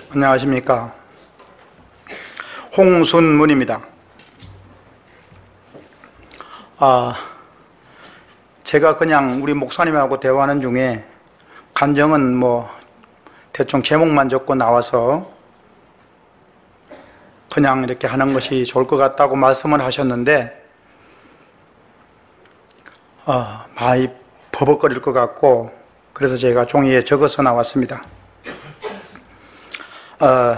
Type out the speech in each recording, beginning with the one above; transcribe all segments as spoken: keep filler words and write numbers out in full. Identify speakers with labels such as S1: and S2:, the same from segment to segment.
S1: 안녕하십니까. 홍순문입니다. 아, 제가 그냥 우리 목사님하고 대화하는 중에 간정은 뭐 대충 제목만 적고 나와서 그냥 이렇게 하는 것이 좋을 것 같다고 말씀을 하셨는데 어, 많이 버벅거릴 것 같고 그래서 제가 종이에 적어서 나왔습니다. 어,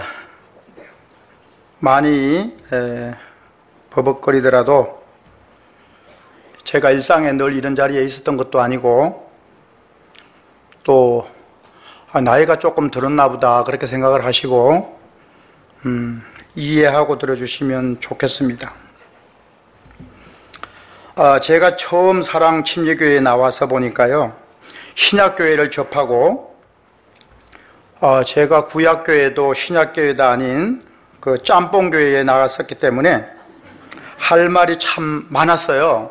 S1: 많이 에, 버벅거리더라도 제가 일상에 늘 이런 자리에 있었던 것도 아니고 또 아, 나이가 조금 들었나 보다 그렇게 생각을 하시고 음, 이해하고 들어주시면 좋겠습니다. 아, 제가 처음 사랑침례교회에 나와서 보니까요, 신약교회를 접하고 어, 제가 구약교회도 신약교회도 아닌 그 짬뽕교회에 나갔었기 때문에 할 말이 참 많았어요.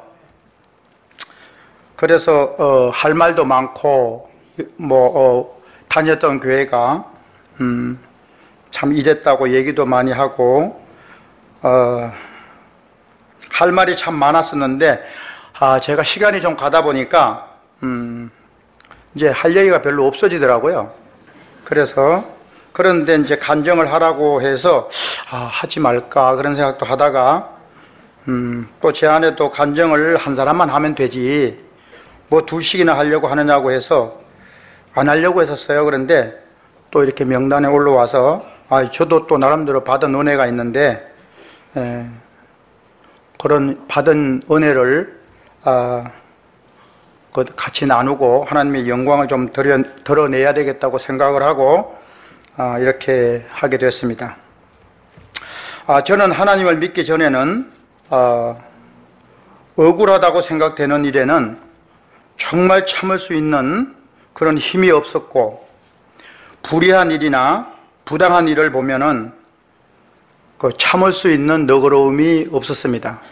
S1: 그래서 어, 할 말도 많고 뭐 어, 다녔던 교회가 음, 참 이랬다고 얘기도 많이 하고 어, 할 말이 참 많았었는데 아, 제가 시간이 좀 가다 보니까 음, 이제 할 얘기가 별로 없어지더라고요. 그래서 그런데 이제 간정을 하라고 해서 아, 하지 말까 그런 생각도 하다가 음, 또 제 안에도 간정을 한 사람만 하면 되지 뭐 둘씩이나 하려고 하느냐고 해서 안 하려고 했었어요. 그런데 또 이렇게 명단에 올라와서 아, 저도 또 나름대로 받은 은혜가 있는데 에, 그런 받은 은혜를 아, 같이 나누고 하나님의 영광을 좀 드러, 드러내야 되겠다고 생각을 하고 아, 이렇게 하게 됐습니다. 아, 저는 하나님을 믿기 전에는 아, 억울하다고 생각되는 일에는 정말 참을 수 있는 그런 힘이 없었고 불의한 일이나 부당한 일을 보면은 그 참을 수 있는 너그러움이 없었습니다.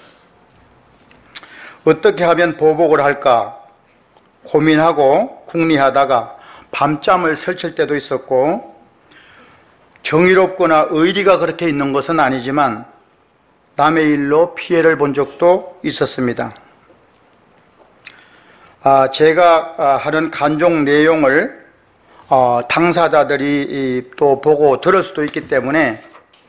S1: 어떻게 하면 보복을 할까 고민하고 궁리하다가 밤잠을 설칠 때도 있었고 정의롭거나 의리가 그렇게 있는 것은 아니지만 남의 일로 피해를 본 적도 있었습니다. 아, 제가 하는 간종 내용을 어, 당사자들이 또 보고 들을 수도 있기 때문에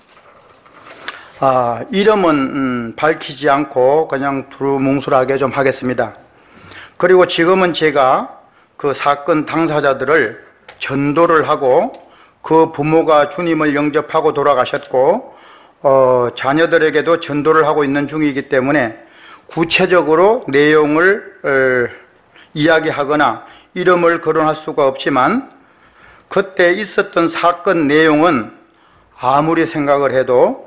S1: 아, 이름은 음, 밝히지 않고 그냥 두루뭉술하게 좀 하겠습니다. 그리고 지금은 제가 그 사건 당사자들을 전도를 하고 그 부모가 주님을 영접하고 돌아가셨고 어, 자녀들에게도 전도를 하고 있는 중이기 때문에 구체적으로 내용을 어, 이야기하거나 이름을 거론할 수가 없지만 그때 있었던 사건 내용은 아무리 생각을 해도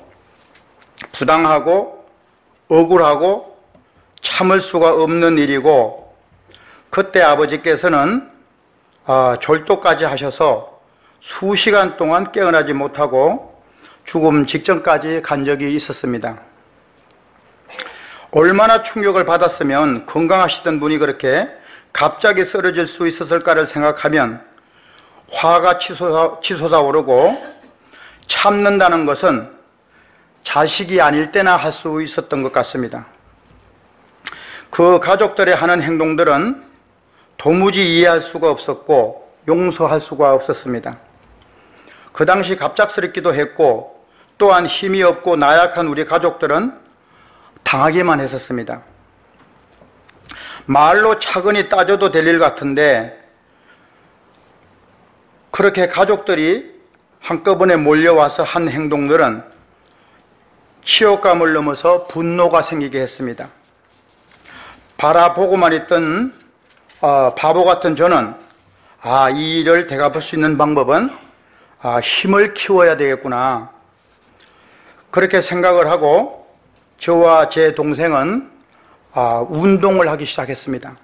S1: 부당하고 억울하고 참을 수가 없는 일이고 그때 아버지께서는 아, 졸도까지 하셔서 수시간 동안 깨어나지 못하고 죽음 직전까지 간 적이 있었습니다. 얼마나 충격을 받았으면 건강하시던 분이 그렇게 갑자기 쓰러질 수 있었을까를 생각하면 화가 치솟아, 치솟아 오르고 참는다는 것은 자식이 아닐 때나 할 수 있었던 것 같습니다. 그 가족들의 하는 행동들은 도무지 이해할 수가 없었고 용서할 수가 없었습니다. 그 당시 갑작스럽기도 했고 또한 힘이 없고 나약한 우리 가족들은 당하기만 했었습니다. 말로 차근히 따져도 될 일 같은데 그렇게 가족들이 한꺼번에 몰려와서 한 행동들은 치욕감을 넘어서 분노가 생기게 했습니다. 바라보고만 있던 어, 바보 같은 저는 아, 이 일을 되갚을 수 있는 방법은 아, 힘을 키워야 되겠구나 그렇게 생각을 하고 저와 제 동생은 아, 운동을 하기 시작했습니다.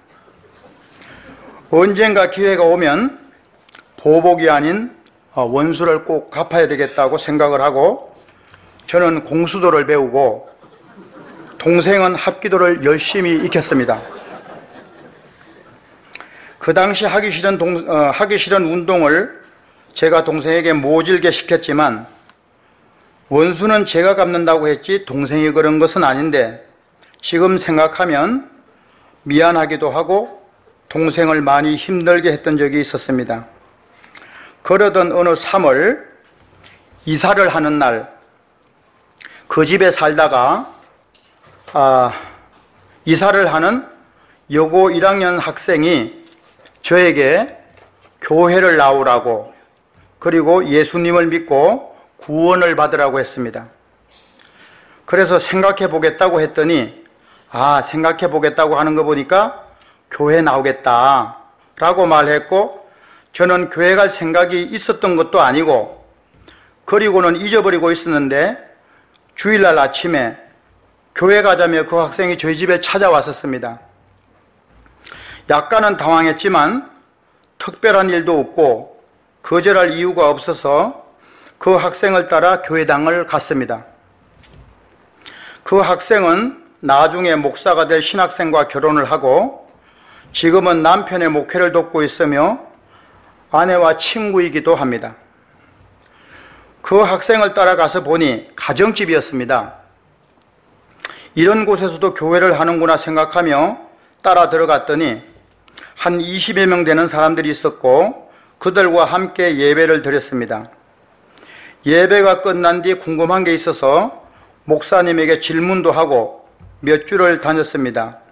S1: 언젠가 기회가 오면 보복이 아닌 어, 원수를 꼭 갚아야 되겠다고 생각을 하고 저는 공수도를 배우고 동생은 합기도를 열심히 익혔습니다. 그 당시 하기 싫은, 동, 어, 하기 싫은 운동을 제가 동생에게 모질게 시켰지만 원수는 제가 갚는다고 했지 동생이 그런 것은 아닌데 지금 생각하면 미안하기도 하고 동생을 많이 힘들게 했던 적이 있었습니다. 그러던 어느 삼월 이사를 하는 날 그 집에 살다가 아, 이사를 하는 여고 일 학년 학생이 저에게 교회를 나오라고 그리고 예수님을 믿고 구원을 받으라고 했습니다. 그래서 생각해 보겠다고 했더니 아, 생각해 보겠다고 하는 거 보니까 교회 나오겠다 라고 말했고 저는 교회 갈 생각이 있었던 것도 아니고 그리고는 잊어버리고 있었는데 주일날 아침에 교회 가자며 그 학생이 저희 집에 찾아왔었습니다. 약간은 당황했지만 특별한 일도 없고 거절할 이유가 없어서 그 학생을 따라 교회당을 갔습니다. 그 학생은 나중에 목사가 될 신학생과 결혼을 하고 지금은 남편의 목회를 돕고 있으며 아내와 친구이기도 합니다. 그 학생을 따라가서 보니 가정집이었습니다. 이런 곳에서도 교회를 하는구나 생각하며 따라 들어갔더니 한 이십여 명 되는 사람들이 있었고 그들과 함께 예배를 드렸습니다. 예배가 끝난 뒤 궁금한 게 있어서 목사님에게 질문도 하고 몇 주를 다녔습니다.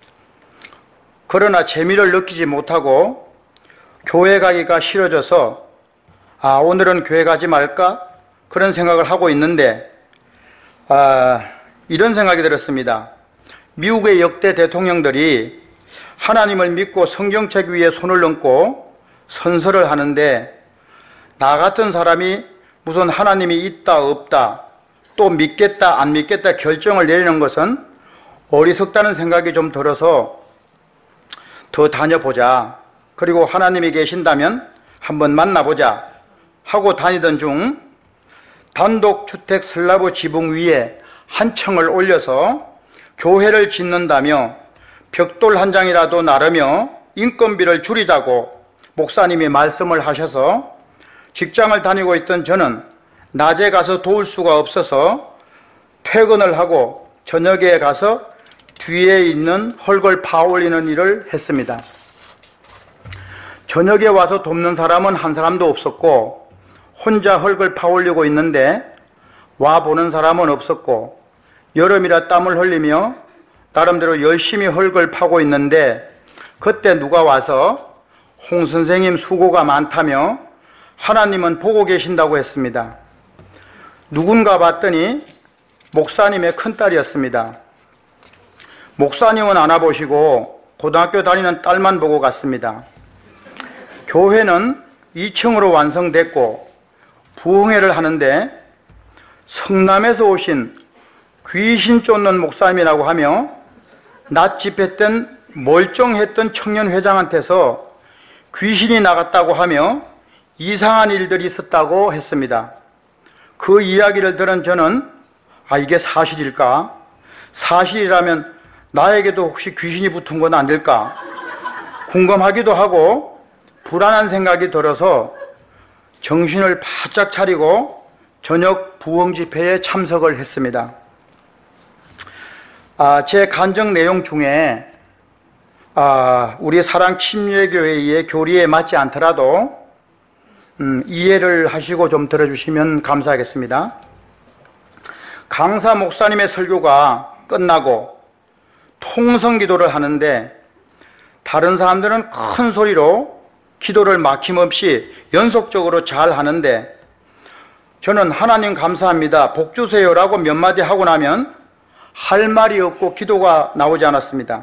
S1: 그러나 재미를 느끼지 못하고 교회 가기가 싫어져서 아, 오늘은 교회 가지 말까? 그런 생각을 하고 있는데 아, 이런 생각이 들었습니다. 미국의 역대 대통령들이 하나님을 믿고 성경책 위에 손을 얹고 선서를 하는데 나 같은 사람이 무슨 하나님이 있다 없다 또 믿겠다 안 믿겠다 결정을 내리는 것은 어리석다는 생각이 좀 들어서 더 다녀보자. 그리고 하나님이 계신다면 한번 만나보자 하고 다니던 중 단독주택 슬라브 지붕 위에 한 층을 올려서 교회를 짓는다며 벽돌 한 장이라도 나르며 인건비를 줄이자고 목사님이 말씀을 하셔서 직장을 다니고 있던 저는 낮에 가서 도울 수가 없어서 퇴근을 하고 저녁에 가서 뒤에 있는 헐걸 파올리는 일을 했습니다. 저녁에 와서 돕는 사람은 한 사람도 없었고 혼자 헐걸 파올리고 있는데 와 보는 사람은 없었고 여름이라 땀을 흘리며 나름대로 열심히 헐걸 파고 있는데 그때 누가 와서 홍 선생님 수고가 많다며 하나님은 보고 계신다고 했습니다. 누군가 봤더니 목사님의 큰딸이었습니다. 목사님은 안 와보시고 고등학교 다니는 딸만 보고 갔습니다. 교회는 이 층으로 완성됐고 부흥회를 하는데 성남에서 오신 귀신 쫓는 목사님이라고 하며 낮 집회 땐 멀쩡했던 청년 회장한테서 귀신이 나갔다고 하며 이상한 일들이 있었다고 했습니다. 그 이야기를 들은 저는 아, 이게 사실일까? 사실이라면 나에게도 혹시 귀신이 붙은 건 아닐까? 궁금하기도 하고 불안한 생각이 들어서 정신을 바짝 차리고 저녁 부흥 집회에 참석을 했습니다. 아, 제 간증 내용 중에 아, 우리 사랑 침례교회의 교리에 맞지 않더라도 음, 이해를 하시고 좀 들어주시면 감사하겠습니다. 강사 목사님의 설교가 끝나고 통성 기도를 하는데 다른 사람들은 큰 소리로 기도를 막힘없이 연속적으로 잘 하는데 저는 하나님 감사합니다, 복 주세요 라고 몇 마디 하고 나면 할 말이 없고 기도가 나오지 않았습니다.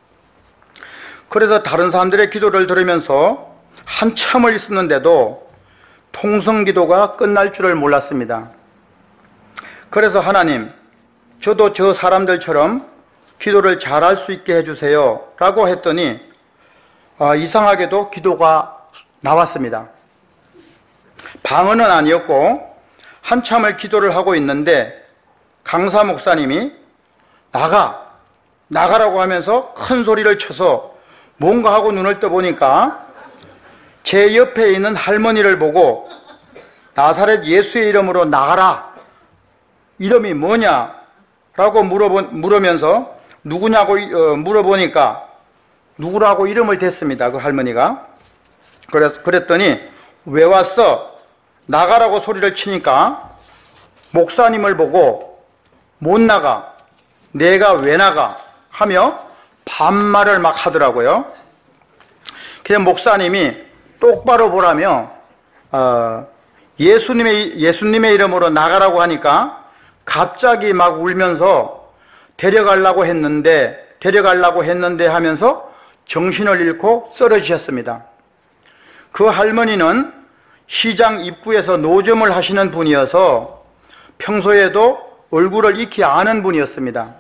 S1: 그래서 다른 사람들의 기도를 들으면서 한참을 있었는데도 통성 기도가 끝날 줄을 몰랐습니다. 그래서 하나님, 저도 저 사람들처럼 기도를 잘할 수 있게 해주세요 라고 했더니 아, 이상하게도 기도가 나왔습니다. 방언은 아니었고 한참을 기도를 하고 있는데 강사 목사님이 나가! 나가라고 하면서 큰 소리를 쳐서 뭔가 하고 눈을 떠보니까 제 옆에 있는 할머니를 보고 나사렛 예수의 이름으로 나가라. 이름이 뭐냐? 라고 물어보, 물으면서 누구냐고 어, 물어보니까 누구라고 이름을 댔습니다. 그 할머니가. 그래서 그랬더니 왜 왔어? 나가라고 소리를 치니까 목사님을 보고 못 나가. 내가 왜 나가? 하며 반말을 막 하더라고요. 그냥 목사님이 똑바로 보라며 어, 예수님의, 예수님의 이름으로 나가라고 하니까 갑자기 막 울면서 데려가려고 했는데 데려가려고 했는데 하면서 정신을 잃고 쓰러지셨습니다. 그 할머니는 시장 입구에서 노점을 하시는 분이어서 평소에도 얼굴을 익히 아는 분이었습니다.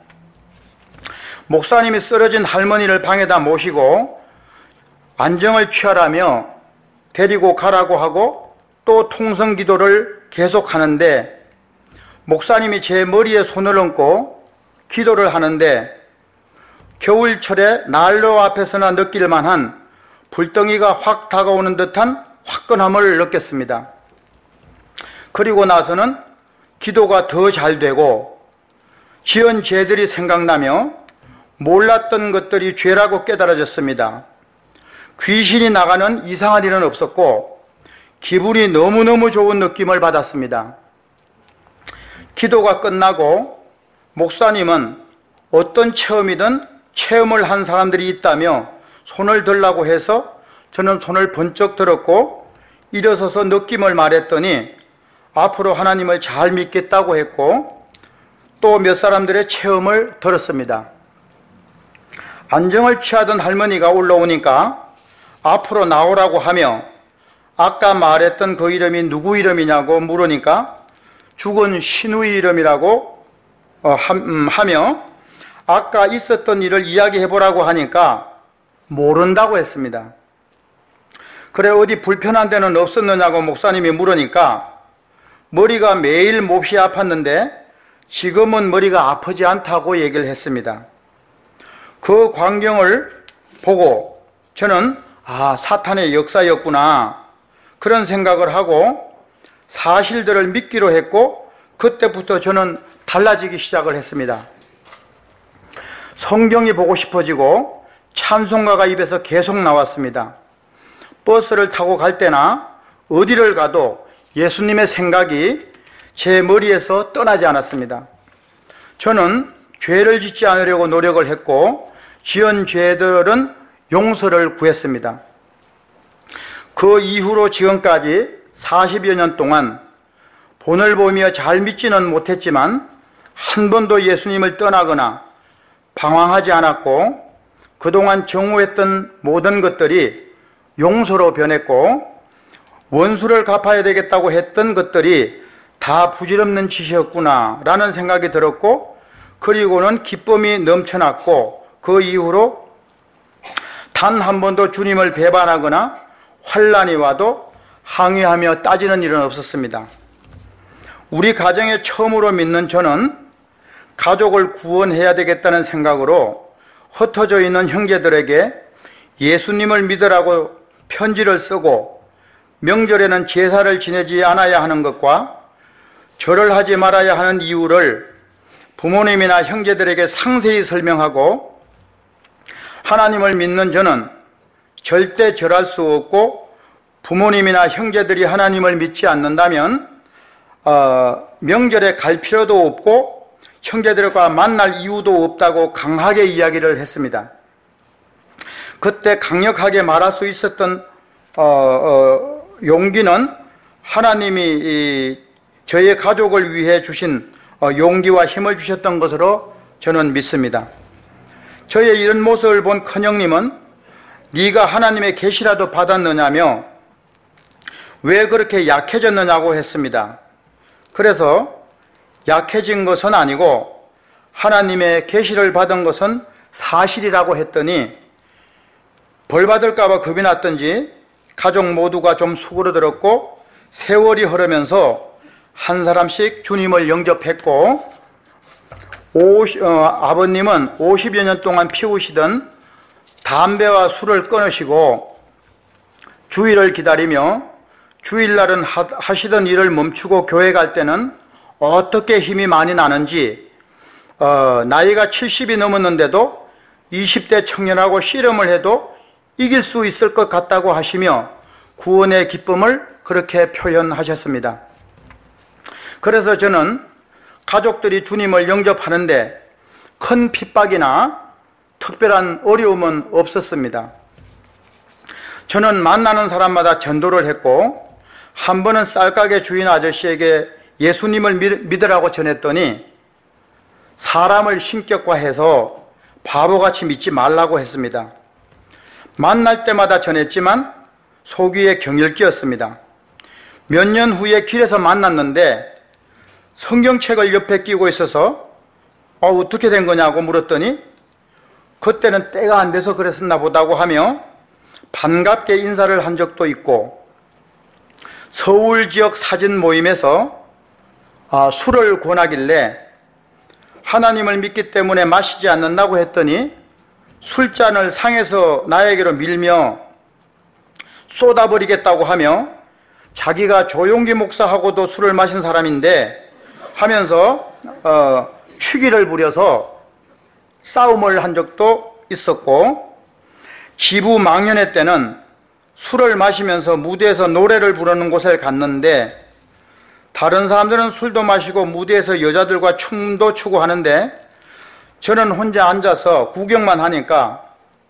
S1: 목사님이 쓰러진 할머니를 방에다 모시고 안정을 취하라며 데리고 가라고 하고 또 통성기도를 계속하는데 목사님이 제 머리에 손을 얹고 기도를 하는데 겨울철에 난로 앞에서나 느낄 만한 불덩이가 확 다가오는 듯한 화끈함을 느꼈습니다. 그리고 나서는 기도가 더 잘 되고 지은 죄들이 생각나며 몰랐던 것들이 죄라고 깨달아졌습니다. 귀신이 나가는 이상한 일은 없었고 기분이 너무너무 좋은 느낌을 받았습니다. 기도가 끝나고 목사님은 어떤 체험이든 체험을 한 사람들이 있다며 손을 들라고 해서 저는 손을 번쩍 들었고 일어서서 느낌을 말했더니 앞으로 하나님을 잘 믿겠다고 했고 또 몇 사람들의 체험을 들었습니다. 안정을 취하던 할머니가 올라오니까 앞으로 나오라고 하며 아까 말했던 그 이름이 누구 이름이냐고 물으니까 죽은 신우의 이름이라고 하며 아까 있었던 일을 이야기해보라고 하니까 모른다고 했습니다. 그래 어디 불편한 데는 없었느냐고 목사님이 물으니까 머리가 매일 몹시 아팠는데 지금은 머리가 아프지 않다고 얘기를 했습니다. 그 광경을 보고 저는 아 사탄의 역사였구나 그런 생각을 하고 사실들을 믿기로 했고 그때부터 저는 달라지기 시작을 했습니다. 성경이 보고 싶어지고 찬송가가 입에서 계속 나왔습니다. 버스를 타고 갈 때나 어디를 가도 예수님의 생각이 제 머리에서 떠나지 않았습니다. 저는 죄를 짓지 않으려고 노력을 했고 지은 죄들은 용서를 구했습니다. 그 이후로 지금까지 사십여 년 동안 본을 보며 잘 믿지는 못했지만 한 번도 예수님을 떠나거나 방황하지 않았고 그동안 정오했던 모든 것들이 용서로 변했고 원수를 갚아야 되겠다고 했던 것들이 다 부질없는 짓이었구나 라는 생각이 들었고 그리고는 기쁨이 넘쳐났고 그 이후로 단 한 번도 주님을 배반하거나 환난이 와도 항의하며 따지는 일은 없었습니다. 우리 가정에 처음으로 믿는 저는 가족을 구원해야 되겠다는 생각으로 흩어져 있는 형제들에게 예수님을 믿으라고 편지를 쓰고 명절에는 제사를 지내지 않아야 하는 것과 절을 하지 말아야 하는 이유를 부모님이나 형제들에게 상세히 설명하고 하나님을 믿는 저는 절대 절할 수 없고 부모님이나 형제들이 하나님을 믿지 않는다면 어, 명절에 갈 필요도 없고 형제들과 만날 이유도 없다고 강하게 이야기를 했습니다. 그때 강력하게 말할 수 있었던 어, 어, 용기는 하나님이 이, 저의 가족을 위해 주신 어, 용기와 힘을 주셨던 것으로 저는 믿습니다. 저의 이런 모습을 본 큰형님은 네가 하나님의 계시라도 받았느냐며 왜 그렇게 약해졌느냐고 했습니다. 그래서 약해진 것은 아니고 하나님의 계시를 받은 것은 사실이라고 했더니 벌 받을까 봐 겁이 났던지 가족 모두가 좀 수그러들었고 세월이 흐르면서 한 사람씩 주님을 영접했고 오십, 어, 아버님은 오십여 년 동안 피우시던 담배와 술을 끊으시고 주일을 기다리며 주일날은 하시던 일을 멈추고 교회 갈 때는 어떻게 힘이 많이 나는지, 어, 나이가 칠십이 넘었는데도 이십 대 청년하고 씨름을 해도 이길 수 있을 것 같다고 하시며 구원의 기쁨을 그렇게 표현하셨습니다. 그래서 저는 가족들이 주님을 영접하는데 큰 핍박이나 특별한 어려움은 없었습니다. 저는 만나는 사람마다 전도를 했고, 한 번은 쌀가게 주인 아저씨에게 예수님을 믿으라고 전했더니 사람을 신격화해서 바보같이 믿지 말라고 했습니다. 만날 때마다 전했지만 속위에 경일기였습니다. 몇 년 후에 길에서 만났는데 성경책을 옆에 끼고 있어서 어, 어떻게 된 거냐고 물었더니 그때는 때가 안 돼서 그랬었나 보다고 하며 반갑게 인사를 한 적도 있고, 서울 지역 사진 모임에서 아, 술을 권하길래 하나님을 믿기 때문에 마시지 않는다고 했더니 술잔을 상에서 나에게로 밀며 쏟아버리겠다고 하며 자기가 조용기 목사하고도 술을 마신 사람인데 하면서 어, 추기를 부려서 싸움을 한 적도 있었고, 지부 망연회 때는 술을 마시면서 무대에서 노래를 부르는 곳에 갔는데 다른 사람들은 술도 마시고 무대에서 여자들과 춤도 추고 하는데 저는 혼자 앉아서 구경만 하니까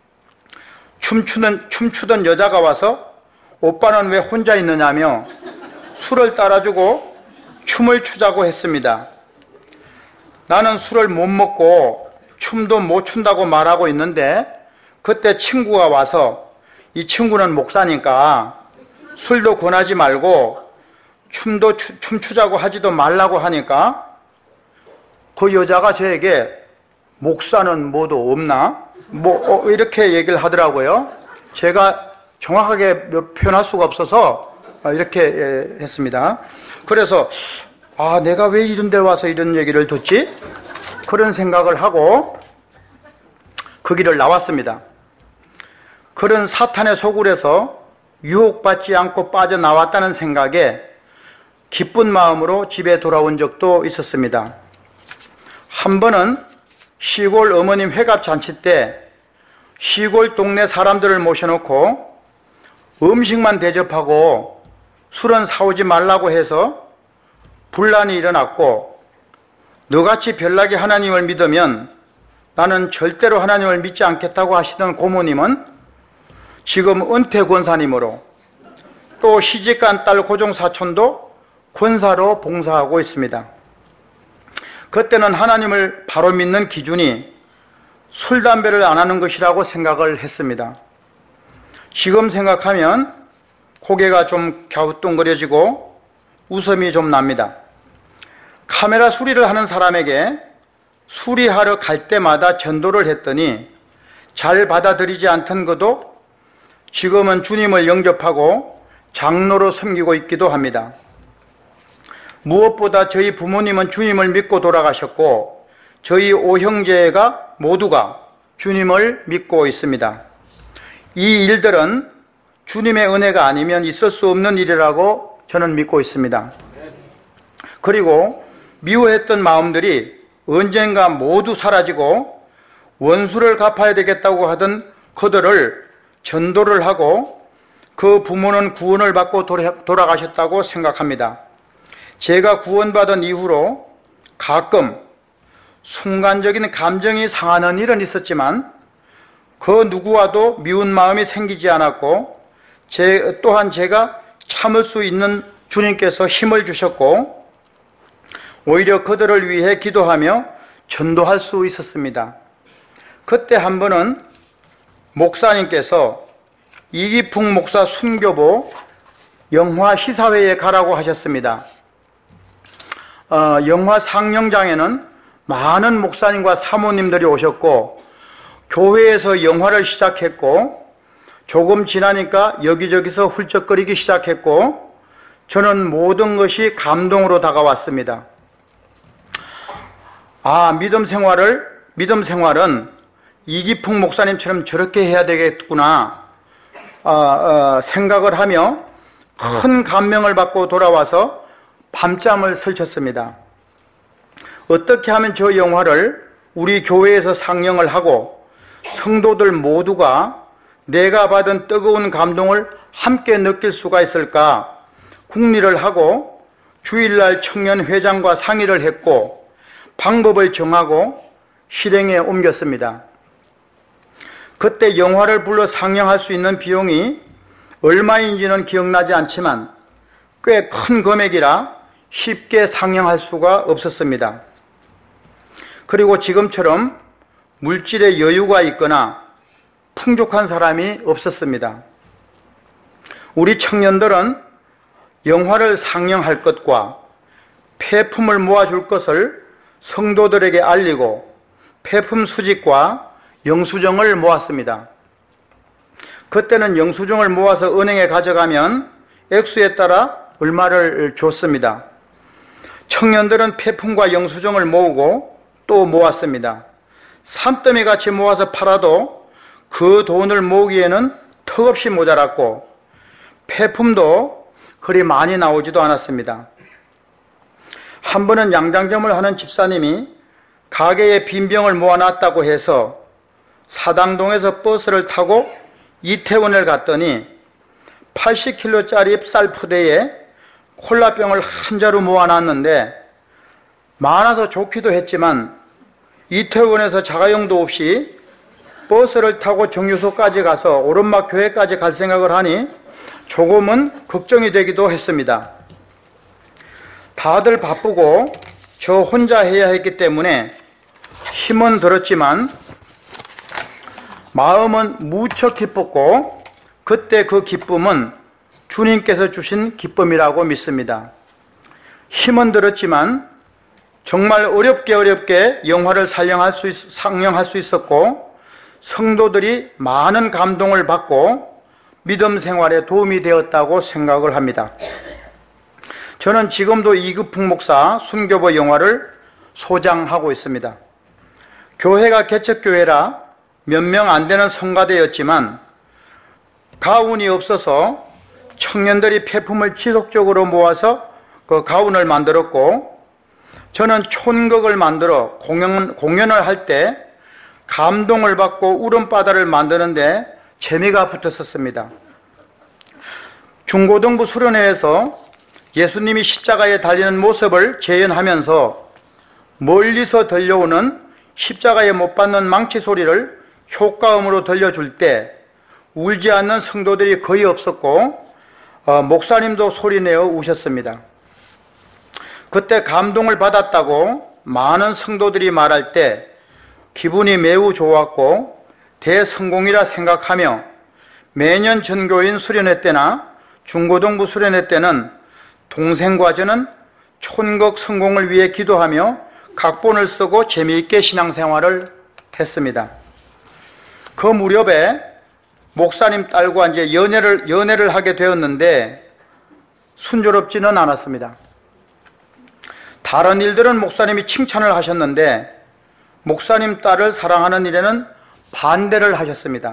S1: 춤추는, 춤추던 여자가 와서 오빠는 왜 혼자 있느냐며 술을 따라주고 춤을 추자고 했습니다. 나는 술을 못 먹고 춤도 못 춘다고 말하고 있는데 그때 친구가 와서 이 친구는 목사니까 술도 권하지 말고 춤도 추, 춤추자고 하지도 말라고 하니까 그 여자가 저에게 목사는 뭐도 없나? 뭐 어, 이렇게 얘기를 하더라고요. 제가 정확하게 표현할 수가 없어서 이렇게 했습니다. 그래서 아, 내가 왜 이런 데 와서 이런 얘기를 듣지? 그런 생각을 하고 그 길을 나왔습니다. 그런 사탄의 소굴에서 유혹받지 않고 빠져나왔다는 생각에 기쁜 마음으로 집에 돌아온 적도 있었습니다. 한 번은 시골 어머님 회갑잔치 때 시골 동네 사람들을 모셔놓고 음식만 대접하고 술은 사오지 말라고 해서 분란이 일어났고, 너같이 별나게 하나님을 믿으면 나는 절대로 하나님을 믿지 않겠다고 하시던 고모님은 지금 은퇴 권사님으로, 또 시집간 딸 고종사촌도 권사로 봉사하고 있습니다. 그때는 하나님을 바로 믿는 기준이 술, 담배를 안 하는 것이라고 생각을 했습니다. 지금 생각하면 고개가 좀 갸우뚱거려지고 웃음이 좀 납니다. 카메라 수리를 하는 사람에게 수리하러 갈 때마다 전도를 했더니 잘 받아들이지 않던 것도 지금은 주님을 영접하고 장로로 섬기고 있기도 합니다. 무엇보다 저희 부모님은 주님을 믿고 돌아가셨고 저희 오형제가 모두가 주님을 믿고 있습니다. 이 일들은 주님의 은혜가 아니면 있을 수 없는 일이라고 저는 믿고 있습니다. 그리고 미워했던 마음들이 언젠가 모두 사라지고 원수를 갚아야 되겠다고 하던 그들을 전도를 하고 그 부모는 구원을 받고 돌아가셨다고 생각합니다. 제가 구원받은 이후로 가끔 순간적인 감정이 상하는 일은 있었지만 그 누구와도 미운 마음이 생기지 않았고, 제, 또한 제가 참을 수 있는 주님께서 힘을 주셨고 오히려 그들을 위해 기도하며 전도할 수 있었습니다. 그때 한 번은 목사님께서 이기풍 목사 순교보 영화 시사회에 가라고 하셨습니다. 어, 영화 상영장에는 많은 목사님과 사모님들이 오셨고 교회에서 영화를 시작했고 조금 지나니까 여기저기서 훌쩍거리기 시작했고 저는 모든 것이 감동으로 다가왔습니다. 아, 믿음 생활을, 믿음 생활은 이기풍 목사님처럼 저렇게 해야 되겠구나. 어, 어, 생각을 하며 큰 감명을 받고 돌아와서 밤잠을 설쳤습니다. 어떻게 하면 저 영화를 우리 교회에서 상영을 하고 성도들 모두가 내가 받은 뜨거운 감동을 함께 느낄 수가 있을까 궁리를 하고 주일날 청년회장과 상의를 했고 방법을 정하고 실행에 옮겼습니다. 그때 영화를 불러 상영할 수 있는 비용이 얼마인지는 기억나지 않지만 꽤 큰 금액이라 쉽게 상영할 수가 없었습니다. 그리고 지금처럼 물질에 여유가 있거나 풍족한 사람이 없었습니다. 우리 청년들은 영화를 상영할 것과 폐품을 모아줄 것을 성도들에게 알리고 폐품 수집과 영수증을 모았습니다. 그때는 영수증을 모아서 은행에 가져가면 액수에 따라 얼마를 줬습니다. 청년들은 폐품과 영수증을 모으고 또 모았습니다. 산더미 같이 모아서 팔아도 그 돈을 모으기에는 턱없이 모자랐고 폐품도 그리 많이 나오지도 않았습니다. 한 번은 양장점을 하는 집사님이 가게에 빈병을 모아놨다고 해서 사당동에서 버스를 타고 이태원을 갔더니 팔십 킬로그램짜리 쌀푸대에 콜라병을 한 자루 모아놨는데 많아서 좋기도 했지만 이태원에서 자가용도 없이 버스를 타고 정류소까지 가서 오른막 교회까지 갈 생각을 하니 조금은 걱정이 되기도 했습니다. 다들 바쁘고 저 혼자 해야 했기 때문에 힘은 들었지만 마음은 무척 기뻤고 그때 그 기쁨은 주님께서 주신 기쁨이라고 믿습니다. 힘은 들었지만 정말 어렵게 어렵게 영화를 상영할 수, 있, 상영할 수 있었고 성도들이 많은 감동을 받고 믿음 생활에 도움이 되었다고 생각을 합니다. 저는 지금도 이급풍 목사 순교부 영화를 소장하고 있습니다. 교회가 개척교회라 몇 명 안 되는 성가대였지만 가운이 없어서 청년들이 폐품을 지속적으로 모아서 그 가운을 만들었고 저는 촌극을 만들어 공연, 공연을 할 때 감동을 받고 울음바다를 만드는데 재미가 붙었었습니다. 중고등부 수련회에서 예수님이 십자가에 달리는 모습을 재현하면서 멀리서 들려오는 십자가에 못 박는 망치 소리를 효과음으로 들려줄 때 울지 않는 성도들이 거의 없었고 어, 목사님도 소리내어 우셨습니다. 그때 감동을 받았다고 많은 성도들이 말할 때 기분이 매우 좋았고 대성공이라 생각하며 매년 전교인 수련회 때나 중고등부 수련회 때는 동생과 저는 촌극 성공을 위해 기도하며 각본을 쓰고 재미있게 신앙생활을 했습니다. 그 무렵에 목사님 딸과 이제 연애를, 연애를 하게 되었는데 순조롭지는 않았습니다. 다른 일들은 목사님이 칭찬을 하셨는데 목사님 딸을 사랑하는 일에는 반대를 하셨습니다.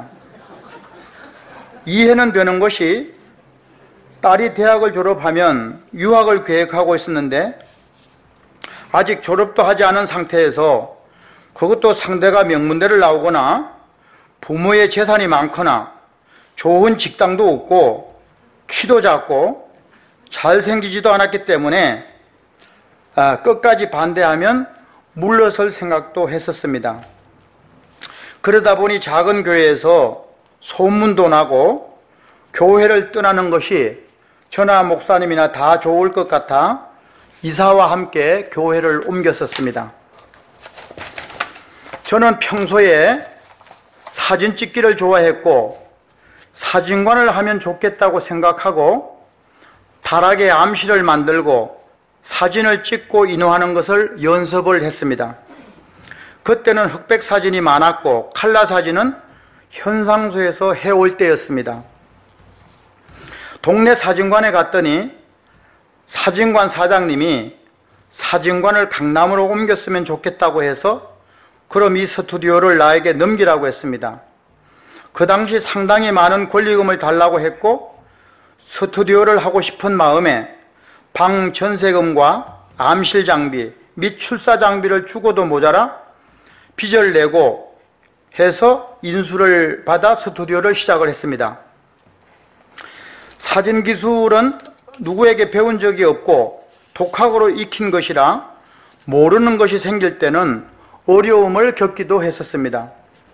S1: 이해는 되는 것이 딸이 대학을 졸업하면 유학을 계획하고 있었는데 아직 졸업도 하지 않은 상태에서 그것도 상대가 명문대를 나오거나 부모의 재산이 많거나 좋은 직장도 없고 키도 작고 잘생기지도 않았기 때문에 끝까지 반대하면 물러설 생각도 했었습니다. 그러다 보니 작은 교회에서 소문도 나고 교회를 떠나는 것이 저나 목사님이나 다 좋을 것 같아 이사와 함께 교회를 옮겼었습니다. 저는 평소에 사진 찍기를 좋아했고 사진관을 하면 좋겠다고 생각하고 다락에 암시를 만들고 사진을 찍고 인화하는 것을 연습을 했습니다. 그때는 흑백 사진이 많았고 칼라 사진은 현상소에서 해올 때였습니다. 동네 사진관에 갔더니 사진관 사장님이 사진관을 강남으로 옮겼으면 좋겠다고 해서 그럼 이 스튜디오를 나에게 넘기라고 했습니다. 그 당시 상당히 많은 권리금을 달라고 했고 스튜디오를 하고 싶은 마음에 방 전세금과 암실 장비 및 출사 장비를 주고도 모자라 빚을 내고 해서 인수를 받아 스튜디오를 시작을 했습니다. 사진 기술은 누구에게 배운 적이 없고 독학으로 익힌 것이라 모르는 것이 생길 때는 어려움을 겪기도 했었습니다.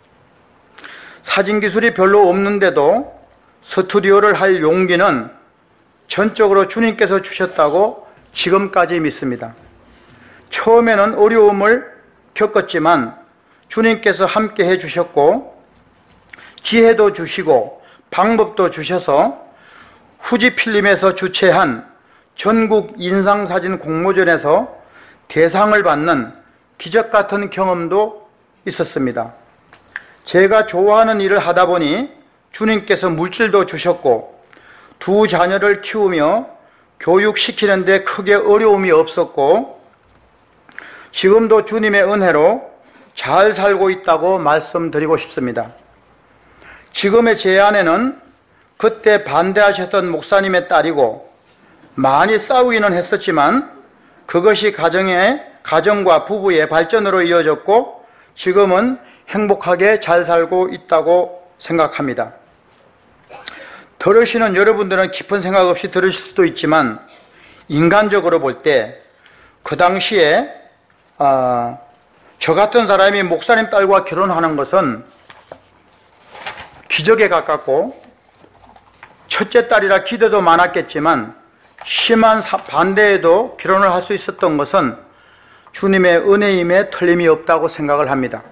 S1: 사진 기술이 별로 없는데도 스튜디오를 할 용기는 전적으로 주님께서 주셨다고 지금까지 믿습니다. 처음에는 어려움을 겪었지만 주님께서 함께 해주셨고 지혜도 주시고 방법도 주셔서 후지필름에서 주최한 전국 인상사진 공모전에서 대상을 받는 기적같은 경험도 있었습니다. 제가 좋아하는 일을 하다 보니 주님께서 물질도 주셨고 두 자녀를 키우며 교육시키는 데 크게 어려움이 없었고 지금도 주님의 은혜로 잘 살고 있다고 말씀드리고 싶습니다. 지금의 제 아내는 그때 반대하셨던 목사님의 딸이고 많이 싸우기는 했었지만 그것이 가정의, 가정과 부부의 발전으로 이어졌고 지금은 행복하게 잘 살고 있다고 생각합니다. 들으시는 여러분들은 깊은 생각 없이 들으실 수도 있지만 인간적으로 볼 때 그 당시에 아, 저 같은 사람이 목사님 딸과 결혼하는 것은 기적에 가깝고 첫째 딸이라 기대도 많았겠지만 심한 반대에도 결혼을 할 수 있었던 것은 주님의 은혜임에 틀림이 없다고 생각을 합니다.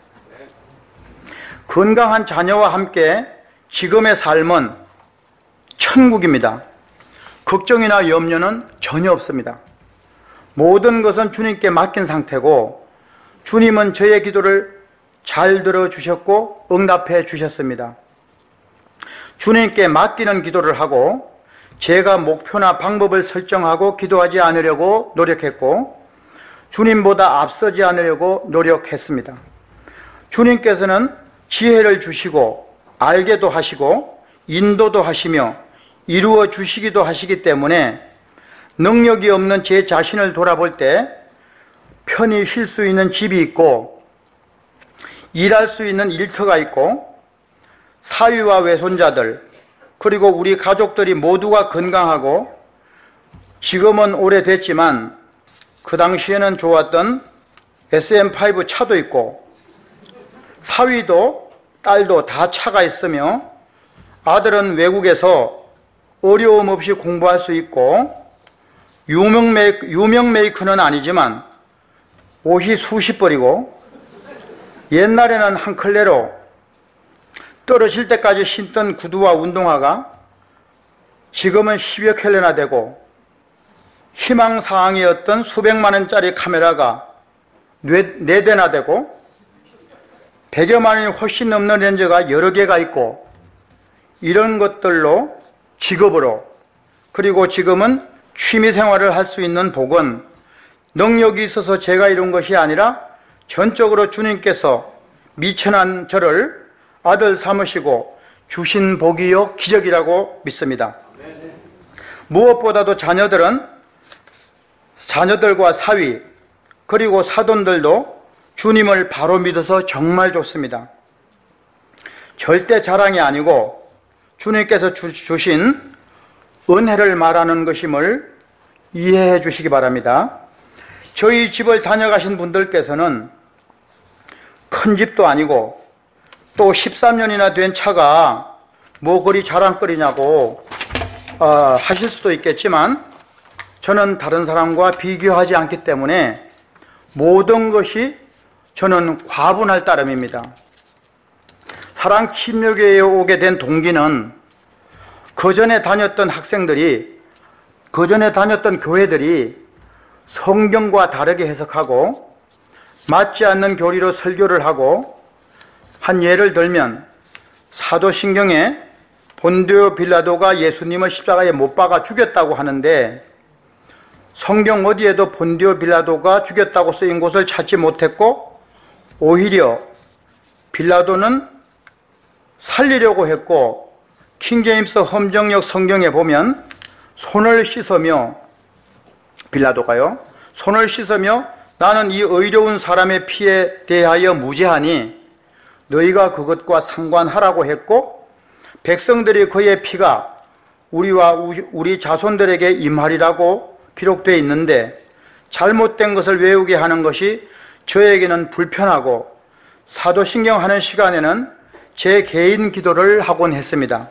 S1: 건강한 자녀와 함께 지금의 삶은 천국입니다. 걱정이나 염려는 전혀 없습니다. 모든 것은 주님께 맡긴 상태고 주님은 저의 기도를 잘 들어주셨고 응답해 주셨습니다. 주님께 맡기는 기도를 하고 제가 목표나 방법을 설정하고 기도하지 않으려고 노력했고 주님보다 앞서지 않으려고 노력했습니다. 주님께서는 지혜를 주시고 알게도 하시고 인도도 하시며 이루어 주시기도 하시기 때문에 능력이 없는 제 자신을 돌아볼 때 편히 쉴 수 있는 집이 있고 일할 수 있는 일터가 있고 사위와 외손자들 그리고 우리 가족들이 모두가 건강하고 지금은 오래됐지만 그 당시에는 좋았던 에스엠 파이브 차도 있고 사위도 딸도 다 차가 있으며 아들은 외국에서 어려움 없이 공부할 수 있고 유명 메이크, 유명 메이커는 아니지만 옷이 수십 벌이고 옛날에는 한 컬레로 떨어질 때까지 신던 구두와 운동화가 지금은 십여 켤레나 되고 희망사항이었던 수백만 원짜리 카메라가 네 대나 되고 백여만 원이 훨씬 넘는 렌즈가 여러 개가 있고 이런 것들로 직업으로 그리고 지금은 취미생활을 할 수 있는 복은 능력이 있어서 제가 이룬 것이 아니라 전적으로 주님께서 미천한 저를 아들 삼으시고 주신 복이요 기적이라고 믿습니다. 무엇보다도 자녀들은 자녀들과 사위 그리고 사돈들도 주님을 바로 믿어서 정말 좋습니다. 절대 자랑이 아니고 주님께서 주, 주신 은혜를 말하는 것임을 이해해 주시기 바랍니다. 저희 집을 다녀가신 분들께서는 큰 집도 아니고 또 십삼 년이나 된 차가 뭐 그리 자랑거리냐고 어, 하실 수도 있겠지만 저는 다른 사람과 비교하지 않기 때문에 모든 것이 저는 과분할 따름입니다. 사랑 침례교회에 오게 된 동기는 그 전에 다녔던 학생들이 그 전에 다녔던 교회들이 성경과 다르게 해석하고 맞지 않는 교리로 설교를 하고 한 예를 들면 사도신경에 본디오 빌라도가 예수님을 십자가에 못 박아 죽였다고 하는데 성경 어디에도 본디오 빌라도가 죽였다고 쓰인 곳을 찾지 못했고 오히려 빌라도는 살리려고 했고, 킹제임스 험정역 성경에 보면 손을 씻으며, 빌라도가요, 손을 씻으며 나는 이 의로운 사람의 피에 대하여 무죄하니 너희가 그것과 상관하라고 했고, 백성들이 그의 피가 우리와 우리 자손들에게 임하리라고 기록되어 있는데, 잘못된 것을 외우게 하는 것이 저에게는 불편하고 사도신경 하는 시간에는 제 개인 기도를 하곤 했습니다.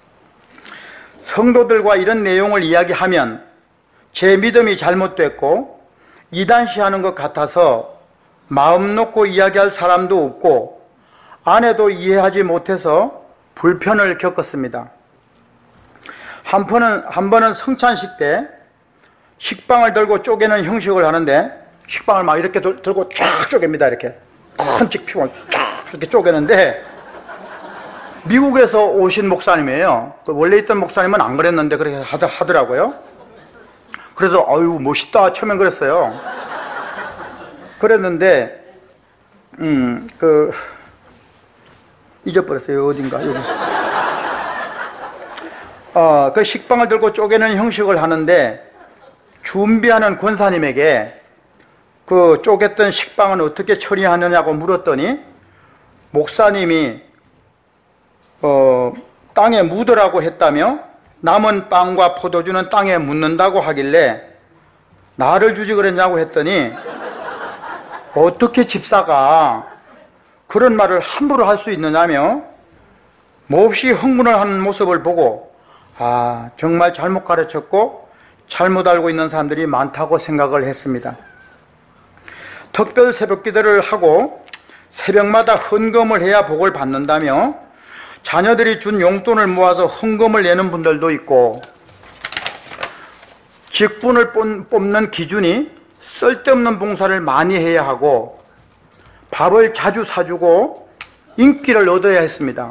S1: 성도들과 이런 내용을 이야기하면 제 믿음이 잘못됐고 이단시하는 것 같아서 마음 놓고 이야기할 사람도 없고 아내도 이해하지 못해서 불편을 겪었습니다. 한 번은, 한 번은 성찬식 때 식빵을 들고 쪼개는 형식을 하는데, 식빵을 막 이렇게 들고 쫙 쪼갭니다. 이렇게 큰 찍피고 쫙 이렇게 쪼개는데, 미국에서 오신 목사님이에요. 원래 있던 목사님은 안 그랬는데 그렇게 하더라고요. 그래서 아유 멋있다 처음엔 그랬어요. 그랬는데 음 그 잊어버렸어요. 어딘가 여기. 어, 그 식빵을 들고 쪼개는 형식을 하는데 준비하는 권사님에게 그 쪼갰던 식빵은 어떻게 처리하느냐고 물었더니 목사님이 어, 땅에 묻으라고 했다며 남은 빵과 포도주는 땅에 묻는다고 하길래 나를 주지 그랬냐고 했더니 어떻게 집사가 그런 말을 함부로 할 수 있느냐며 몹시 흥분을 하는 모습을 보고 아 정말 잘못 가르쳤고 잘못 알고 있는 사람들이 많다고 생각을 했습니다. 특별 새벽 기도를 하고 새벽마다 헌금을 해야 복을 받는다며 자녀들이 준 용돈을 모아서 헌금을 내는 분들도 있고, 직분을 뽑는 기준이 쓸데없는 봉사를 많이 해야 하고 밥을 자주 사주고 인기를 얻어야 했습니다.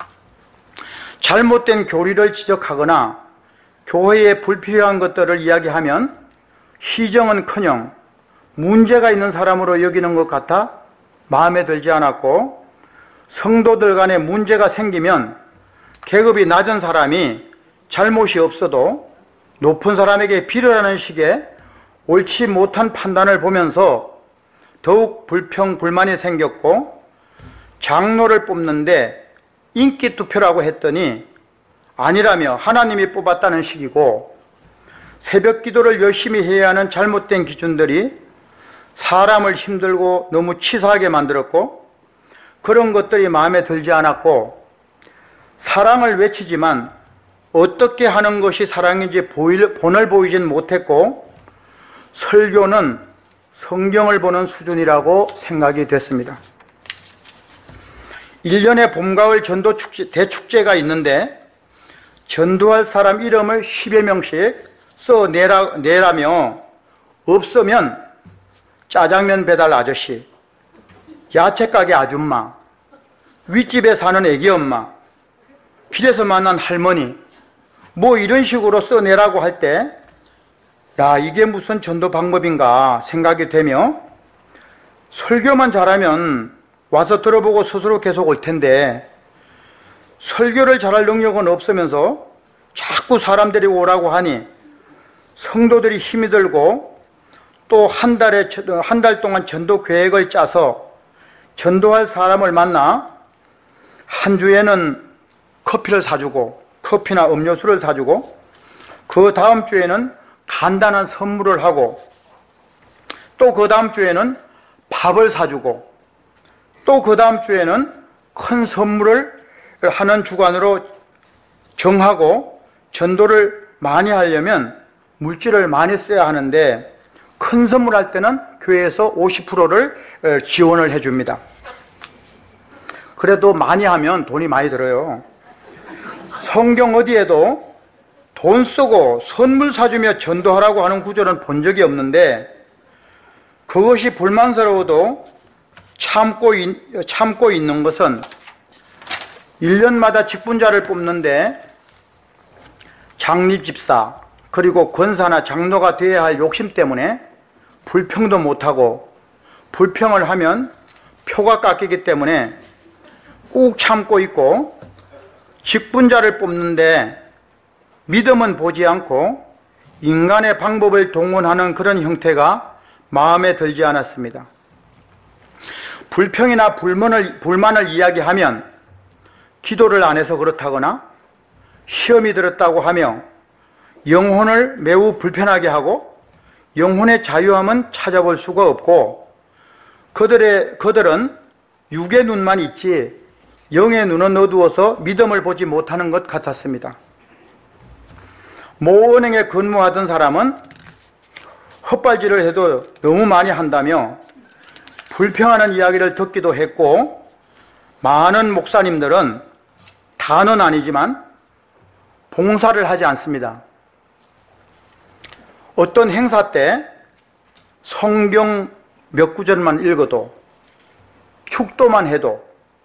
S1: 잘못된 교리를 지적하거나 교회에 불필요한 것들을 이야기하면 시정은커녕 문제가 있는 사람으로 여기는 것 같아 마음에 들지 않았고, 성도들 간에 문제가 생기면 계급이 낮은 사람이 잘못이 없어도 높은 사람에게 빌으라는 식의 옳지 못한 판단을 보면서 더욱 불평, 불만이 생겼고, 장로를 뽑는데 인기 투표라고 했더니 아니라며 하나님이 뽑았다는 식이고, 새벽 기도를 열심히 해야 하는 잘못된 기준들이 사람을 힘들고 너무 치사하게 만들었고, 그런 것들이 마음에 들지 않았고, 사랑을 외치지만 어떻게 하는 것이 사랑인지 보일, 본을 보이진 못했고, 설교는 성경을 보는 수준이라고 생각이 됐습니다. 일 년에 봄, 가을 전도 축제, 대축제가 있는데 전도할 사람 이름을 십여 명씩 써내라, 내라며 없으면 짜장면 배달 아저씨, 야채가게 아줌마, 윗집에 사는 애기 엄마, 길에서 만난 할머니, 뭐 이런 식으로 써내라고 할 때, 야, 이게 무슨 전도 방법인가 생각이 되며, 설교만 잘하면 와서 들어보고 스스로 계속 올 텐데, 설교를 잘할 능력은 없으면서 자꾸 사람들이 오라고 하니 성도들이 힘이 들고, 또 한 달에, 한 달 동안 전도 계획을 짜서 전도할 사람을 만나 한 주에는 커피를 사주고, 커피나 음료수를 사주고, 그 다음 주에는 간단한 선물을 하고, 또 그 다음 주에는 밥을 사주고, 또 그 다음 주에는 큰 선물을 하는 주간으로 정하고, 전도를 많이 하려면 물질을 많이 써야 하는데, 큰 선물할 때는 교회에서 오십 퍼센트를 지원을 해줍니다. 그래도 많이 하면 돈이 많이 들어요. 성경 어디에도 돈 쓰고 선물 사주며 전도하라고 하는 구절은 본 적이 없는데, 그것이 불만스러워도 참고, 참고 있는 것은 일 년마다 직분자를 뽑는데 장립집사 그리고 권사나 장로가 되어야 할 욕심 때문에 불평도 못하고, 불평을 하면 표가 깎이기 때문에 꾹 참고 있고, 직분자를 뽑는데 믿음은 보지 않고 인간의 방법을 동원하는 그런 형태가 마음에 들지 않았습니다. 불평이나 불만을, 불만을 이야기하면 기도를 안 해서 그렇다거나 시험이 들었다고 하며 영혼을 매우 불편하게 하고 영혼의 자유함은 찾아볼 수가 없고 그들의, 그들은 육의 눈만 있지 영의 눈은 어두워서 믿음을 보지 못하는 것 같았습니다. 모 은행에 근무하던 사람은 헛발질을 해도 너무 많이 한다며 불평하는 이야기를 듣기도 했고 많은 목사님들은 다는 아니지만 봉사를 하지 않습니다. 어떤 행사 때 성경 몇 구절만 읽어도 축도만 해도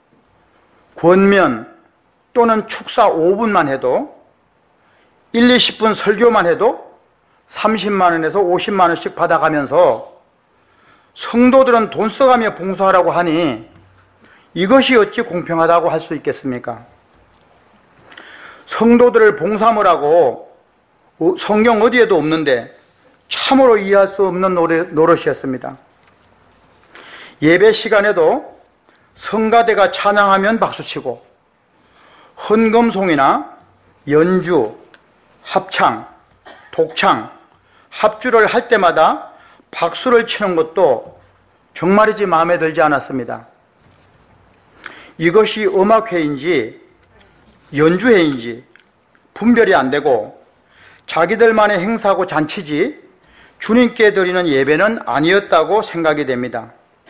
S1: 권면 또는 축사 오 분만 해도 일, 이십 분 설교만 해도 삼십만 원에서 오십만 원씩 받아가면서 성도들은 돈 써가며 봉사하라고 하니 이것이 어찌 공평하다고 할 수 있겠습니까? 성도들을 봉사하라고 성경 어디에도 없는데 참으로 이해할 수 없는 노릇이었습니다. 예배 시간에도 성가대가 찬양하면 박수치고 헌금송이나 연주, 합창, 독창, 합주를 할 때마다 박수를 치는 것도 정말이지 마음에 들지 않았습니다. 이것이 음악회인지 연주회인지 분별이 안 되고 자기들만의 행사고 잔치지 주님께 드리는 예배는 아니었다고 생각이 됩니다.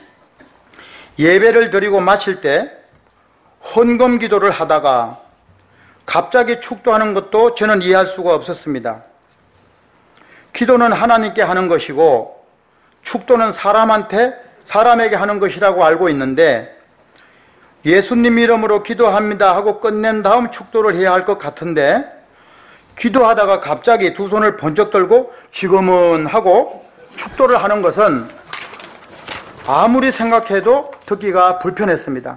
S1: 예배를 드리고 마칠 때 헌금 기도를 하다가 갑자기 축도하는 것도 저는 이해할 수가 없었습니다. 기도는 하나님께 하는 것이고 축도는 사람한테, 사람에게 하는 것이라고 알고 있는데 예수님 이름으로 기도합니다 하고 끝낸 다음 축도를 해야 할 것 같은데 기도하다가 갑자기 두 손을 번쩍 들고 지금은 하고 축도를 하는 것은 아무리 생각해도 듣기가 불편했습니다.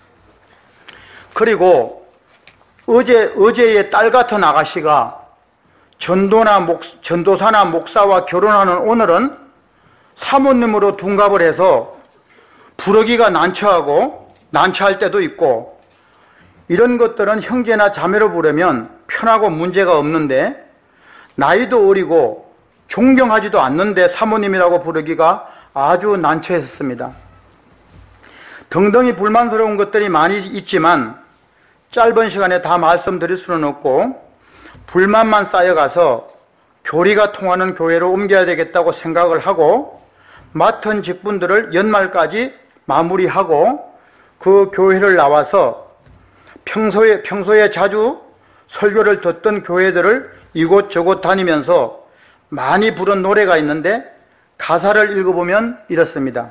S1: 그리고 어제, 어제의 딸 같은 아가씨가 전도나 목, 전도사나 목사와 결혼하는 오늘은 사모님으로 둔갑을 해서 부르기가 난처하고 난처할 때도 있고 이런 것들은 형제나 자매로 부르면 편하고 문제가 없는데 나이도 어리고 존경하지도 않는데 사모님이라고 부르기가 아주 난처했습니다. 등등이 불만스러운 것들이 많이 있지만 짧은 시간에 다 말씀드릴 수는 없고 불만만 쌓여가서 교리가 통하는 교회로 옮겨야 되겠다고 생각을 하고 맡은 직분들을 연말까지 마무리하고 그 교회를 나와서 평소에, 평소에 자주 설교를 듣던 교회들을 이곳저곳 다니면서 많이 부른 노래가 있는데 가사를 읽어보면 이렇습니다.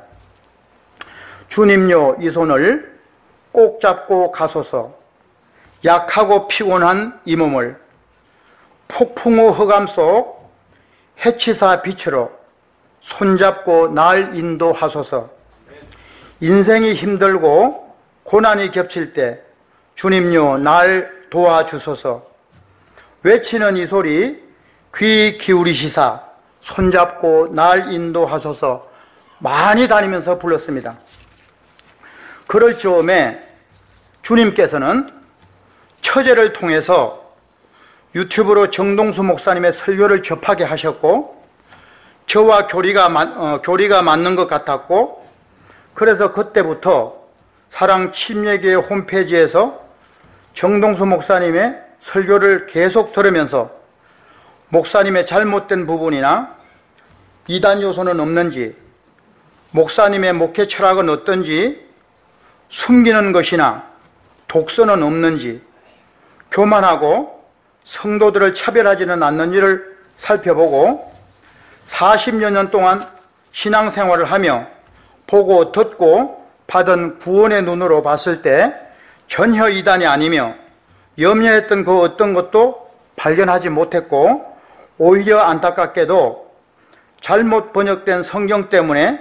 S1: 주님요 이 손을 꼭 잡고 가소서 약하고 피곤한 이 몸을 폭풍우 흑암 속 해치사 빛으로 손잡고 날 인도하소서. 인생이 힘들고 고난이 겹칠 때 주님요 날 도와주소서. 외치는 이 소리 귀 기울이시사 손잡고 날 인도하소서. 많이 다니면서 불렀습니다. 그럴 즈음에 주님께서는 처제를 통해서 유튜브로 정동수 목사님의 설교를 접하게 하셨고 저와 교리가, 어, 교리가 맞는 것 같았고 그래서 그때부터 사랑침례교회 홈페이지에서 정동수 목사님의 설교를 계속 들으면서 목사님의 잘못된 부분이나 이단 요소는 없는지 목사님의 목회 철학은 어떤지 숨기는 것이나 독선은 없는지 교만하고 성도들을 차별하지는 않는 일을 살펴보고 사십여 년 동안 신앙생활을 하며 보고 듣고 받은 구원의 눈으로 봤을 때 전혀 이단이 아니며 염려했던 그 어떤 것도 발견하지 못했고 오히려 안타깝게도 잘못 번역된 성경 때문에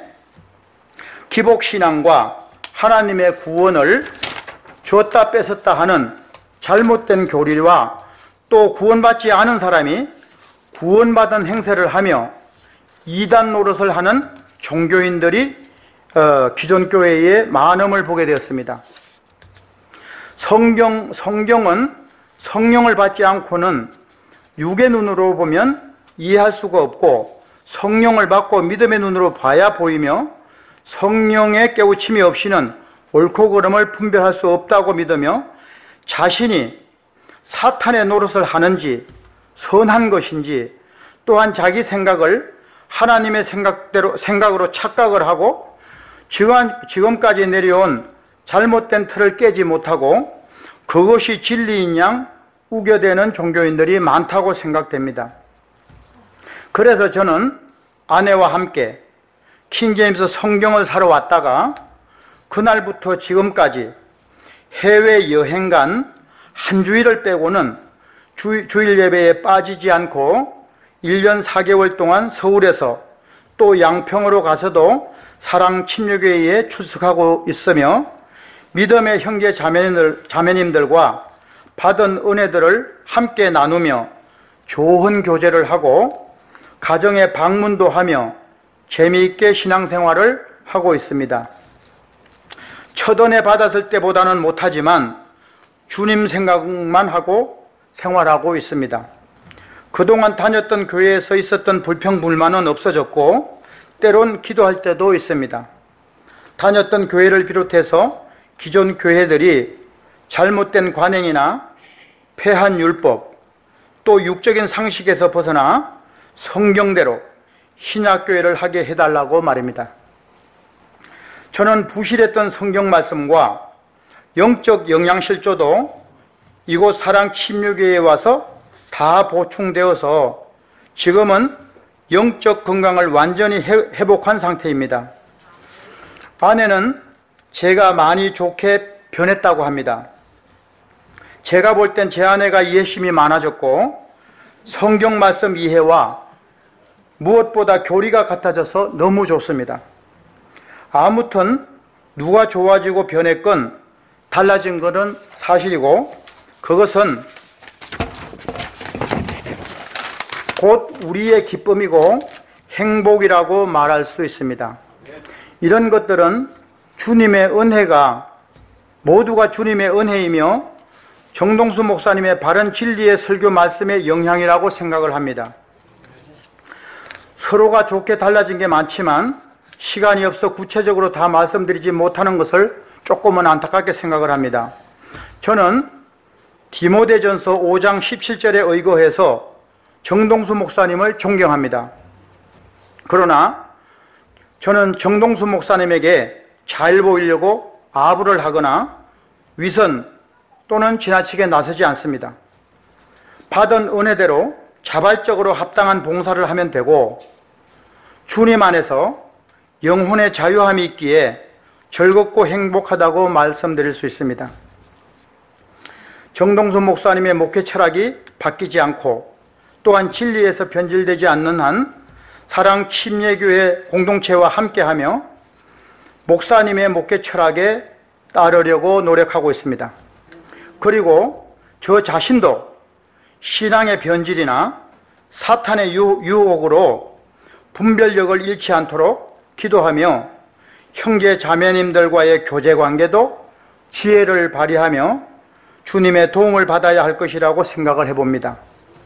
S1: 기복신앙과 하나님의 구원을 줬다 뺏었다 하는 잘못된 교리와 또 구원받지 않은 사람이 구원받은 행세를 하며 이단 노릇을 하는 종교인들이 어, 기존 교회에 많음을 보게 되었습니다. 성경, 성경은 성령을 받지 않고는 육의 눈으로 보면 이해할 수가 없고 성령을 받고 믿음의 눈으로 봐야 보이며 성령의 깨우침이 없이는 옳고 그름을 분별할 수 없다고 믿으며 자신이 사탄의 노릇을 하는지 선한 것인지 또한 자기 생각을 하나님의 생각대로, 생각으로 착각을 하고 지금, 지금까지 내려온 잘못된 틀을 깨지 못하고 그것이 진리인 양 우겨대는 종교인들이 많다고 생각됩니다. 그래서 저는 아내와 함께 킹제임스 성경을 사러 왔다가 그날부터 지금까지 해외여행 간 한 주일을 빼고는 주, 주일 예배에 빠지지 않고 일 년 사 개월 동안 서울에서 또 양평으로 가서도 사랑 침례교회에 출석하고 있으며 믿음의 형제 자매님들, 자매님들과 받은 은혜들을 함께 나누며 좋은 교제를 하고 가정에 방문도 하며 재미있게 신앙생활을 하고 있습니다. 첫 은혜 받았을 때보다는 못하지만 주님 생각만 하고 생활하고 있습니다. 그동안 다녔던 교회에서 있었던 불평불만은 없어졌고 때론 기도할 때도 있습니다. 다녔던 교회를 비롯해서 기존 교회들이 잘못된 관행이나 폐한 율법 또 육적인 상식에서 벗어나 성경대로 신약교회를 하게 해달라고 말입니다. 저는 부실했던 성경 말씀과 영적 영양실조도 이곳 사랑 침례교회에 와서 다 보충되어서 지금은 영적 건강을 완전히 회복한 상태입니다. 아내는 제가 많이 좋게 변했다고 합니다. 제가 볼 땐 제 아내가 이해심이 많아졌고 성경 말씀 이해와 무엇보다 교리가 같아져서 너무 좋습니다. 아무튼 누가 좋아지고 변했건 달라진 것은 사실이고 그것은 곧 우리의 기쁨이고 행복이라고 말할 수 있습니다. 이런 것들은 주님의 은혜가 모두가 주님의 은혜이며 정동수 목사님의 바른 진리의 설교 말씀의 영향이라고 생각을 합니다. 서로가 좋게 달라진 게 많지만 시간이 없어 구체적으로 다 말씀드리지 못하는 것을 조금은 안타깝게 생각을 합니다. 저는 디모데전서 오 장 십칠 절에 의거해서 정동수 목사님을 존경합니다. 그러나 저는 정동수 목사님에게 잘 보이려고 아부를 하거나 위선 또는 지나치게 나서지 않습니다. 받은 은혜대로 자발적으로 합당한 봉사를 하면 되고 주님 안에서 영혼의 자유함이 있기에 즐겁고 행복하다고 말씀드릴 수 있습니다. 정동수 목사님의 목회 철학이 바뀌지 않고 또한 진리에서 변질되지 않는 한 사랑 침례교회 공동체와 함께하며 목사님의 목회 철학에 따르려고 노력하고 있습니다. 그리고 저 자신도 신앙의 변질이나 사탄의 유혹으로 분별력을 잃지 않도록 기도하며 형제 자매님들과의 교제관계도 지혜를 발휘하며 주님의 도움을 받아야 할 것이라고 생각을 해봅니다.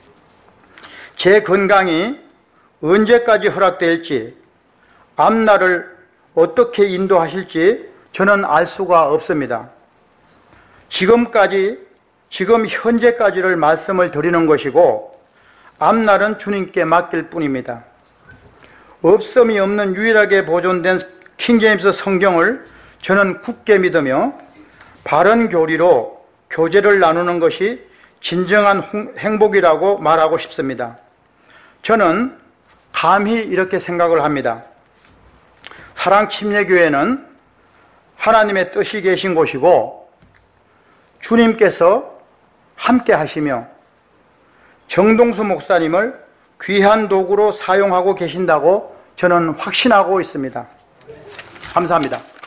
S1: 제 건강이 언제까지 허락될지 앞날을 어떻게 인도하실지 저는 알 수가 없습니다. 지금까지 지금 현재까지를 말씀을 드리는 것이고 앞날은 주님께 맡길 뿐입니다. 없음이 없는 유일하게 보존된 킹제임스 성경을 저는 굳게 믿으며 바른 교리로 교제를 나누는 것이 진정한 행복이라고 말하고 싶습니다. 저는 감히 이렇게 생각을 합니다. 사랑 침례교회는 하나님의 뜻이 계신 곳이고 주님께서 함께 하시며 정동수 목사님을 귀한 도구로 사용하고 계신다고 저는 확신하고 있습니다. 감사합니다.